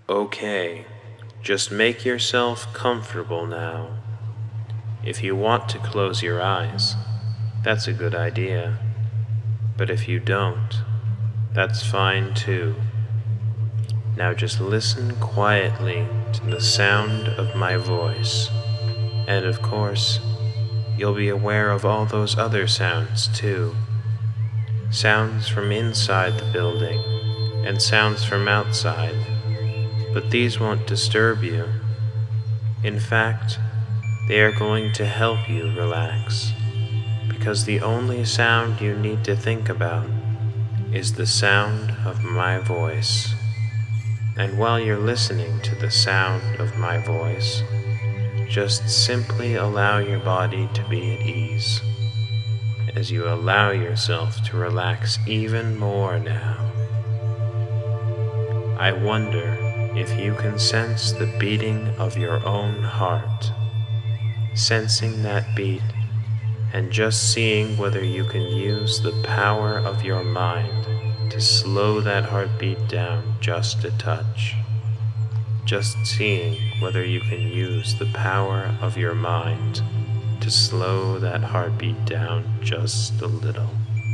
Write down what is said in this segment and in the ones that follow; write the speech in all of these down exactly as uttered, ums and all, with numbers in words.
Okay, just make yourself comfortable now. If you want to close your eyes, that's a good idea. But if you don't, that's fine too. Now just listen quietly to the sound of my voice. And of course, you'll be aware of all those other sounds too. Sounds from inside the building and sounds from outside. But these won't disturb you. In fact, they are going to help you relax, because the only sound you need to think about is the sound of my voice. And while you're listening to the sound of my voice, just simply allow your body to be at ease, as you allow yourself to relax even more now. I wonder if you can sense the beating of your own heart, sensing that beat and just seeing whether you can use the power of your mind to slow that heartbeat down just a touch. Just seeing whether you can use the power of your mind to slow that heartbeat down just a little.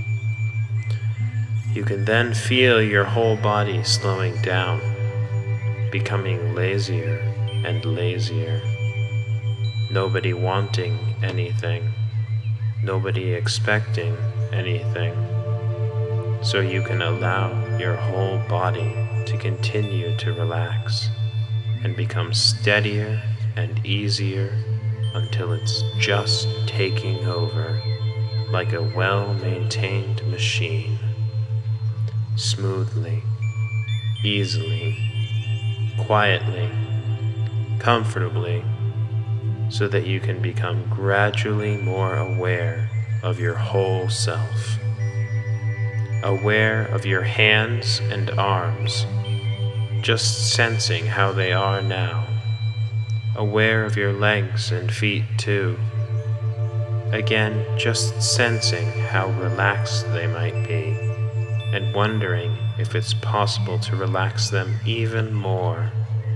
You can then feel your whole body slowing down, becoming lazier and lazier. Nobody wanting anything, nobody expecting anything. So you can allow your whole body to continue to relax and become steadier and easier until it's just taking over like a well-maintained machine, smoothly, easily, quietly, comfortably, so that you can become gradually more aware of your whole self, aware of your hands and arms, just sensing how they are now, aware of your legs and feet too, again just sensing how relaxed they might be, and wondering if it's possible to relax them even more.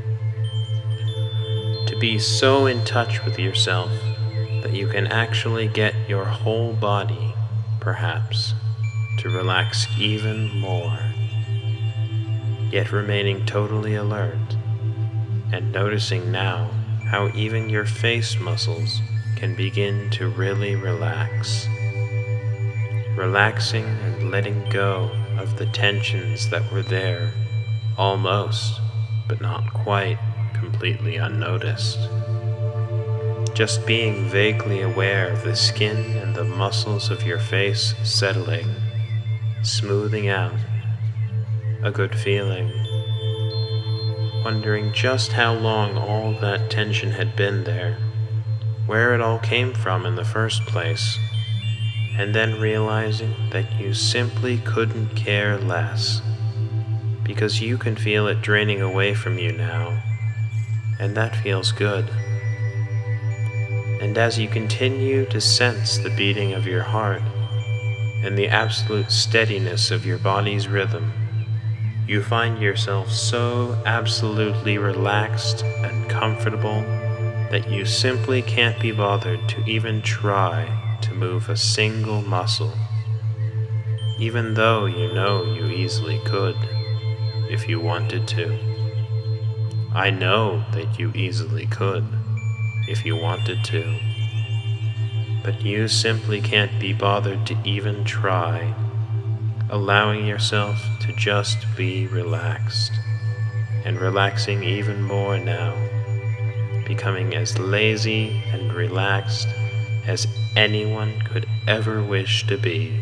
To be so in touch with yourself that you can actually get your whole body, perhaps, to relax even more, yet remaining totally alert, and noticing now how even your face muscles can begin to really relax, relaxing and letting go of the tensions that were there, almost, but not quite, completely unnoticed. Just being vaguely aware of the skin and the muscles of your face settling, smoothing out, a good feeling. Wondering just how long all that tension had been there, where it all came from in the first place, and then realizing that you simply couldn't care less, because you can feel it draining away from you now, and that feels good. And as you continue to sense the beating of your heart and the absolute steadiness of your body's rhythm, you find yourself so absolutely relaxed and comfortable that you simply can't be bothered to even try to move a single muscle, even though you know you easily could if you wanted to. I know that you easily could if you wanted to, but you simply can't be bothered to even try, allowing yourself to just be relaxed, and relaxing even more now, becoming as lazy and relaxed as anyone could ever wish to be.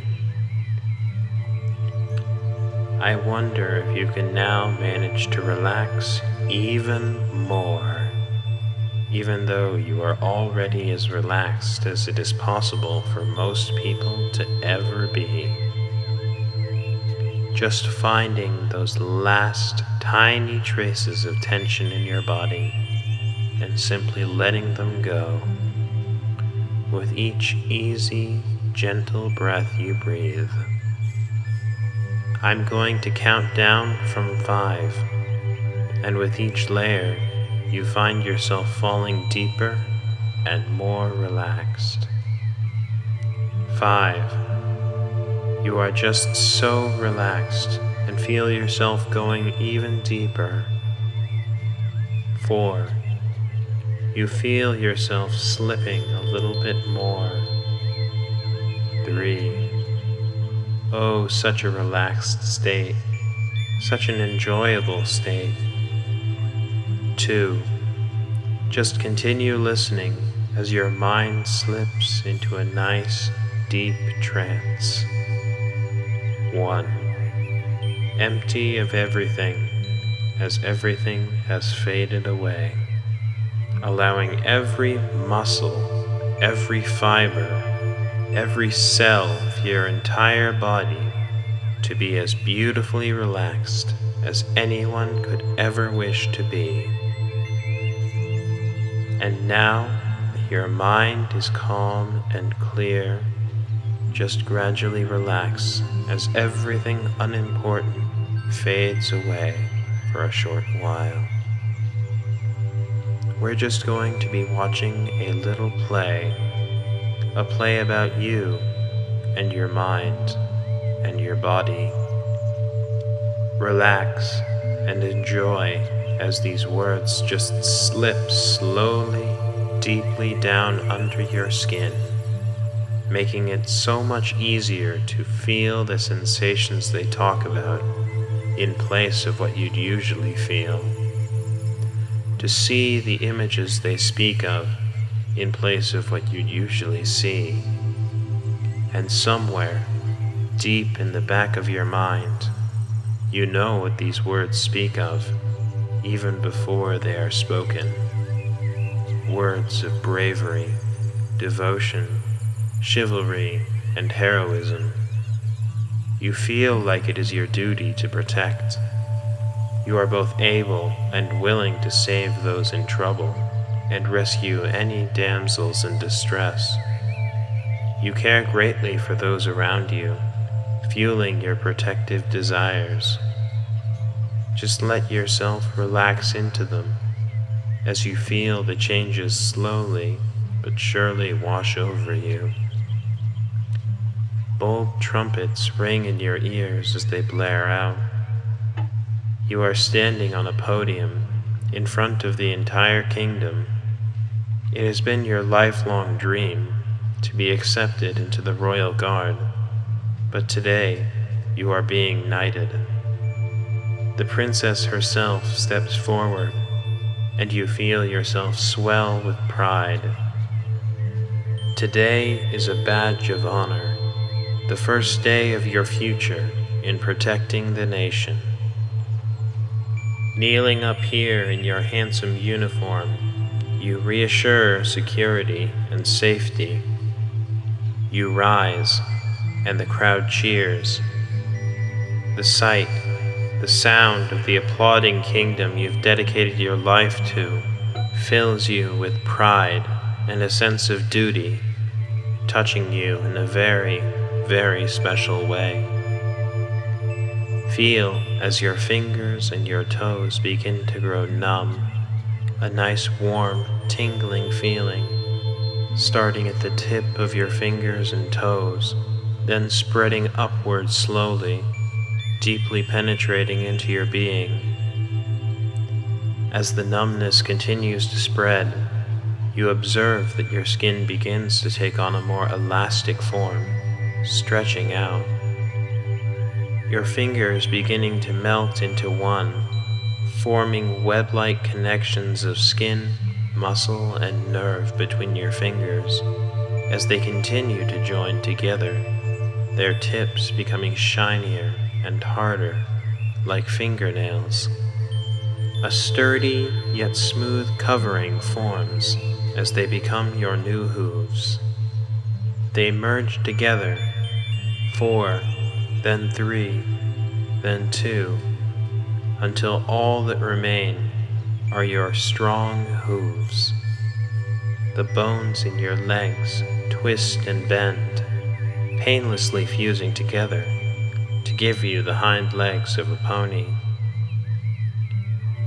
I wonder if you can now manage to relax even more, even though you are already as relaxed as it is possible for most people to ever be. Just finding those last tiny traces of tension in your body and simply letting them go with each easy, gentle breath you breathe. I'm going to count down from five, and with each layer, you find yourself falling deeper and more relaxed. Five. You are just so relaxed and feel yourself going even deeper. Four. You feel yourself slipping a little bit more. Three. Oh, such a relaxed state, such an enjoyable state. Two. Just continue listening as your mind slips into a nice, deep trance. One. Empty of everything, as everything has faded away, allowing every muscle, every fiber, every cell of your entire body to be as beautifully relaxed as anyone could ever wish to be. And now that your mind is calm and clear, just gradually relax as everything unimportant fades away for a short while. We're just going to be watching a little play, a play about you and your mind and your body. Relax and enjoy as these words just slip slowly, deeply down under your skin, making it so much easier to feel the sensations they talk about in place of what you'd usually feel, to see the images they speak of in place of what you'd usually see, and somewhere deep in the back of your mind, you know what these words speak of even before they are spoken. Words of bravery, devotion, chivalry, and heroism. You feel like it is your duty to protect. You are both able and willing to save those in trouble and rescue any damsels in distress. You care greatly for those around you, fueling your protective desires. Just let yourself relax into them as you feel the changes slowly but surely wash over you. Bold trumpets ring in your ears as they blare out. You are standing on a podium in front of the entire kingdom. It has been your lifelong dream to be accepted into the royal guard, but today you are being knighted. The princess herself steps forward, and you feel yourself swell with pride. Today is a badge of honor, the first day of your future in protecting the nation. Kneeling up here in your handsome uniform, you reassure security and safety. You rise, and the crowd cheers. The sight, the sound of the applauding kingdom you've dedicated your life to fills you with pride and a sense of duty, touching you in a very, very special way. Feel as your fingers and your toes begin to grow numb, a nice warm, tingling feeling, starting at the tip of your fingers and toes, then spreading upward slowly, deeply penetrating into your being. As the numbness continues to spread, you observe that your skin begins to take on a more elastic form, stretching out. Your fingers beginning to melt into one, forming web-like connections of skin, muscle, and nerve between your fingers as they continue to join together, their tips becoming shinier and harder, like fingernails. A sturdy yet smooth covering forms as they become your new hooves. They merge together, four, then three, then two, until all that remain are your strong hooves. The bones in your legs twist and bend, painlessly fusing together to give you the hind legs of a pony.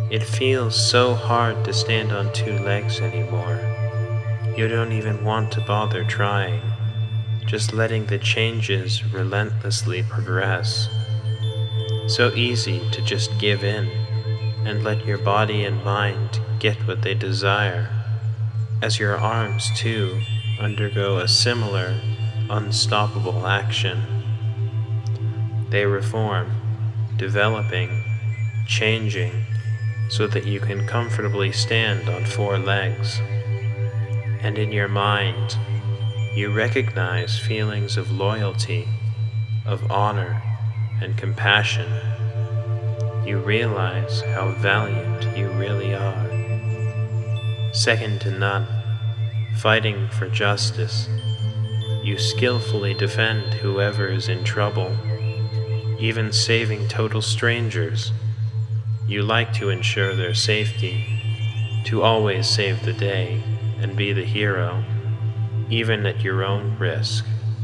It feels so hard to stand on two legs anymore. You don't even want to bother trying, just letting the changes relentlessly progress. So easy to just give in and let your body and mind get what they desire, as your arms too undergo a similar, unstoppable action. They reform, developing, changing, so that you can comfortably stand on four legs. And in your mind, you recognize feelings of loyalty, of honor, and compassion. You realize how valiant you really are. Second to none, fighting for justice. You skillfully defend whoever is in trouble, even saving total strangers. You like to ensure their safety, to always save the day and be the hero, even at your own risk.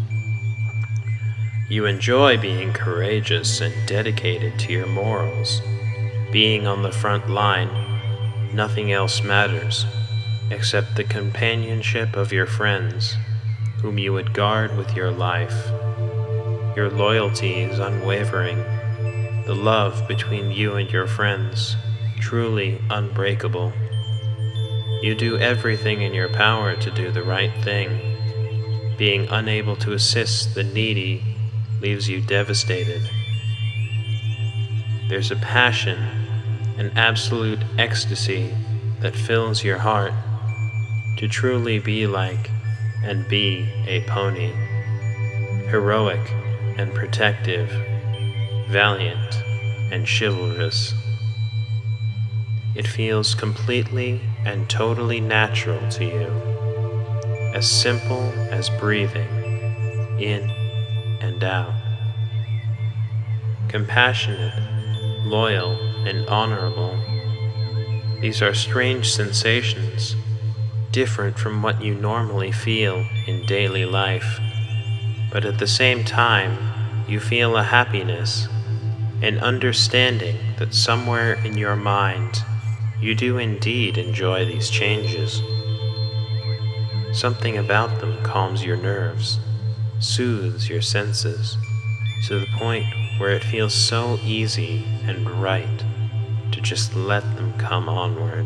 You enjoy being courageous and dedicated to your morals, being on the front line. Nothing else matters except the companionship of your friends, whom you would guard with your life. Your loyalty is unwavering, the love between you and your friends truly unbreakable. You do everything in your power to do the right thing. Being unable to assist the needy leaves you devastated. There's a passion, an absolute ecstasy that fills your heart to truly be like and be a pony, heroic and protective, valiant and chivalrous. It feels completely and totally natural to you, as simple as breathing in and out. Compassionate, loyal, and honorable. These are strange sensations, different from what you normally feel in daily life, but at the same time, you feel a happiness, an understanding that somewhere in your mind, you do indeed enjoy these changes. Something about them calms your nerves, soothes your senses, to the point where it feels so easy and right to just let them come onward.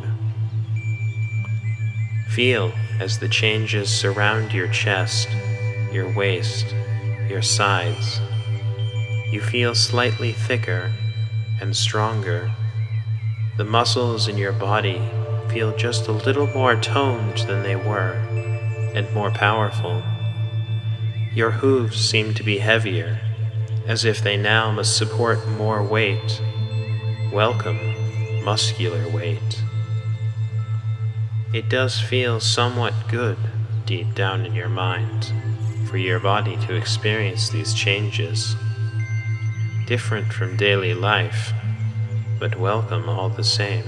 Feel as the changes surround your chest, your waist, your sides. You feel slightly thicker and stronger. The muscles in your body feel just a little more toned than they were, and more powerful. Your hooves seem to be heavier, as if they now must support more weight. Welcome, muscular weight. It does feel somewhat good deep down in your mind for your body to experience these changes, different from daily life, but welcome all the same.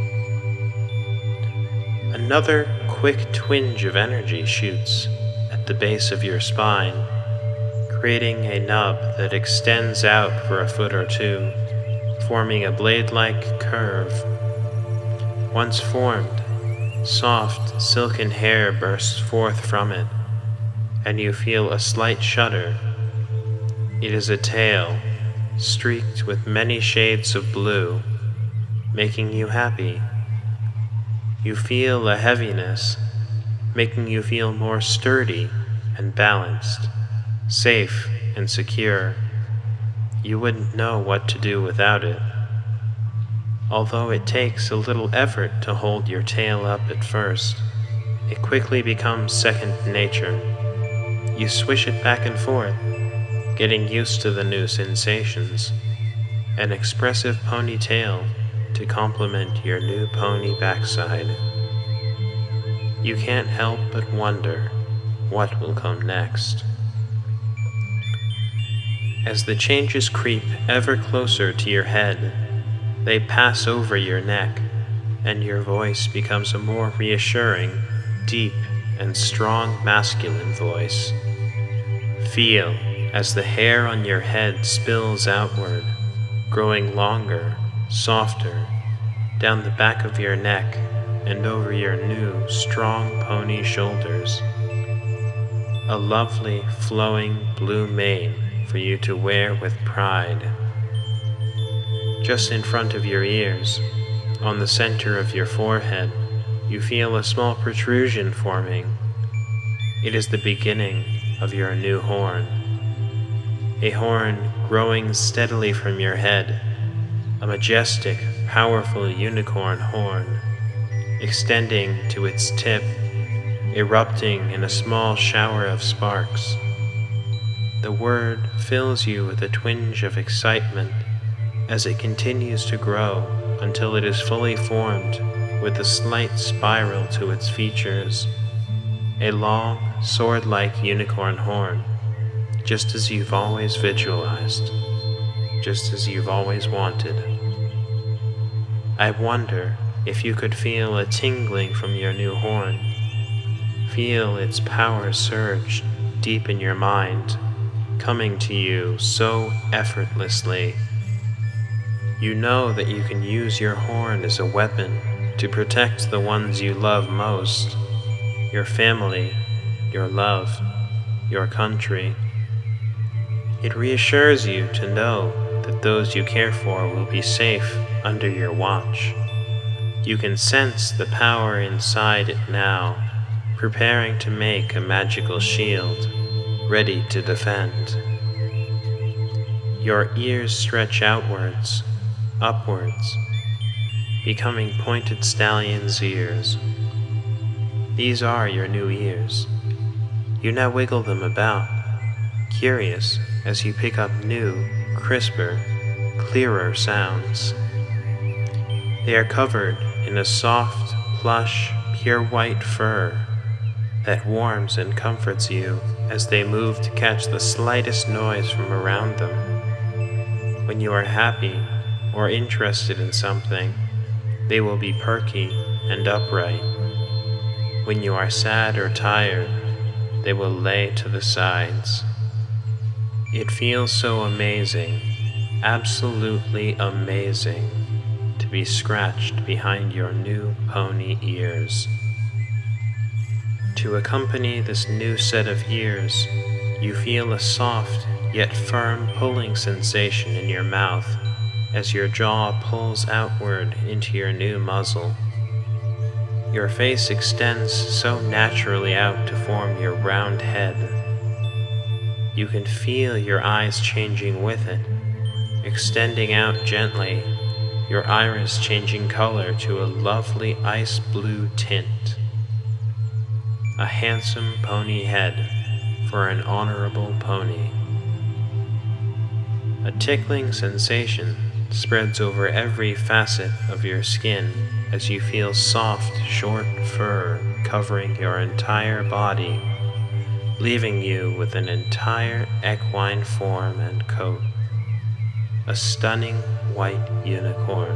Another quick twinge of energy shoots at the base of your spine, creating a nub that extends out for a foot or two, forming a blade-like curve. Once formed, soft, silken hair bursts forth from it, and you feel a slight shudder. It is a tail, streaked with many shades of blue, making you happy. You feel a heaviness, making you feel more sturdy and balanced, safe and secure. You wouldn't know what to do without it. Although it takes a little effort to hold your tail up at first, it quickly becomes second nature. You swish it back and forth, getting used to the new sensations. An expressive ponytail to complement your new pony backside. You can't help but wonder what will come next. As the changes creep ever closer to your head, they pass over your neck, and your voice becomes a more reassuring, deep, and strong masculine voice. Feel as the hair on your head spills outward, growing longer, softer, down the back of your neck and over your new, strong pony shoulders. A lovely, flowing blue mane for you to wear with pride. Just in front of your ears, on the center of your forehead, you feel a small protrusion forming. It is the beginning of your new horn. A horn growing steadily from your head, a majestic, powerful unicorn horn, extending to its tip, erupting in a small shower of sparks. The word fills you with a twinge of excitement as it continues to grow until it is fully formed with a slight spiral to its features, a long, sword-like unicorn horn, just as you've always visualized, just as you've always wanted. I wonder if you could feel a tingling from your new horn, feel its power surge deep in your mind, coming to you so effortlessly. You know that you can use your horn as a weapon to protect the ones you love most, your family, your love, your country. It reassures you to know that those you care for will be safe under your watch. You can sense the power inside it now, preparing to make a magical shield, ready to defend. Your ears stretch outwards, upwards, becoming pointed stallion's ears. These are your new ears. You now wiggle them about, curious as you pick up new, crisper, clearer sounds. They are covered in a soft, plush, pure white fur that warms and comforts you as they move to catch the slightest noise from around them. When you are happy or interested in something, they will be perky and upright. When you are sad or tired, they will lay to the sides. It feels so amazing, absolutely amazing, to be scratched behind your new pony ears. To accompany this new set of ears, you feel a soft yet firm pulling sensation in your mouth as your jaw pulls outward into your new muzzle. Your face extends so naturally out to form your round head. You can feel your eyes changing with it, extending out gently, your iris changing color to a lovely ice blue tint. A handsome pony head for an honorable pony. A tickling sensation spreads over every facet of your skin as you feel soft, short fur covering your entire body, leaving you with an entire equine form and coat. A stunning white unicorn.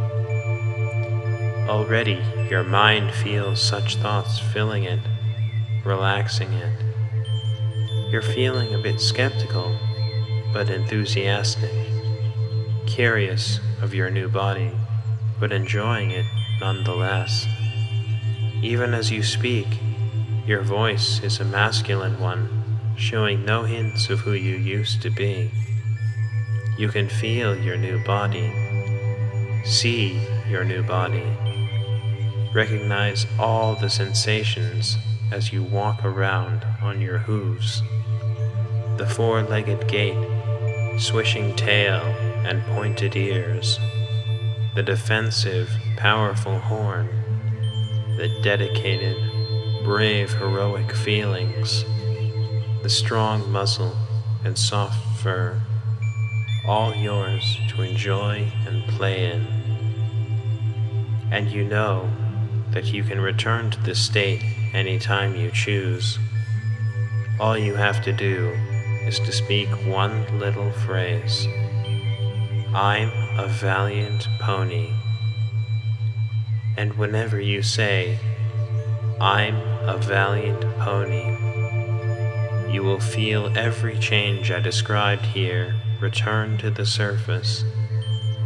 Already your mind feels such thoughts filling it, relaxing it. You're feeling a bit skeptical, but enthusiastic, curious of your new body, but enjoying it nonetheless. Even as you speak, your voice is a masculine one, showing no hints of who you used to be. You can feel your new body, see your new body, recognize all the sensations as you walk around on your hooves. The four-legged gait, swishing tail and pointed ears, the defensive, powerful horn, the dedicated, brave, heroic feelings, the strong muzzle and soft fur, all yours to enjoy and play in. And you know that you can return to this state anytime you choose. All you have to do is to speak one little phrase. I'm a valiant pony. And whenever you say, I'm a valiant pony, you will feel every change I described here return to the surface,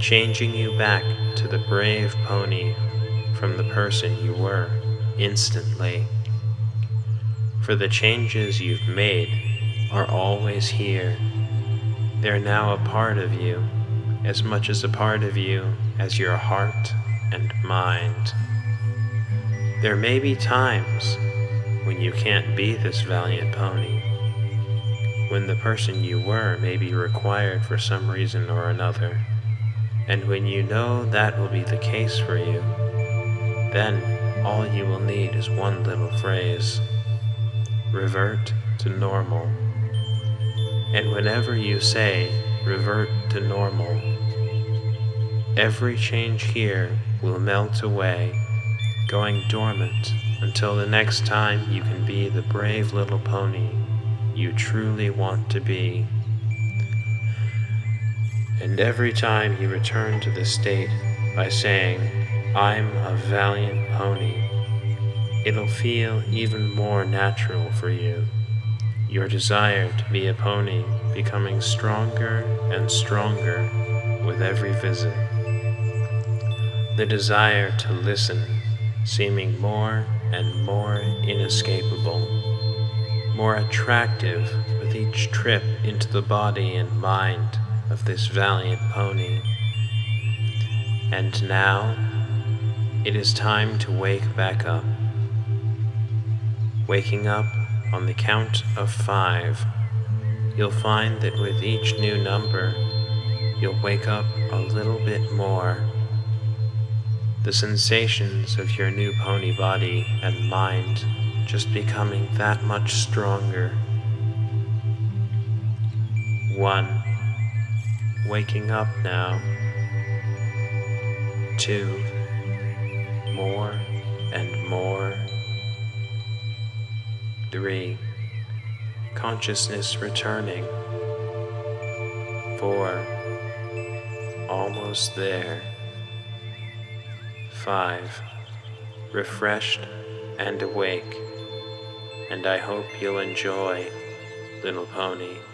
changing you back to the brave pony from the person you were instantly. For the changes you've made are always here. They're now a part of you, as much as a part of you as your heart and mind. There may be times when you can't be this valiant pony, when the person you were may be required for some reason or another, and when you know that will be the case for you, then all you will need is one little phrase: revert to normal. And whenever you say revert to normal, every change here will melt away, going dormant until the next time you can be the brave little pony you truly want to be. And every time you return to the state by saying, "I'm a valiant pony," it'll feel even more natural for you, your desire to be a pony becoming stronger and stronger with every visit. The desire to listen seeming more and more inescapable, more attractive with each trip into the body and mind of this valiant pony. And now, it is time to wake back up. Waking up on the count of five, you'll find that with each new number, you'll wake up a little bit more. The sensations of your new pony body and mind just becoming that much stronger. One, waking up now. Two, more and more. Three, consciousness returning. Four, almost there. Five, refreshed and awake, and I hope you'll enjoy, little pony.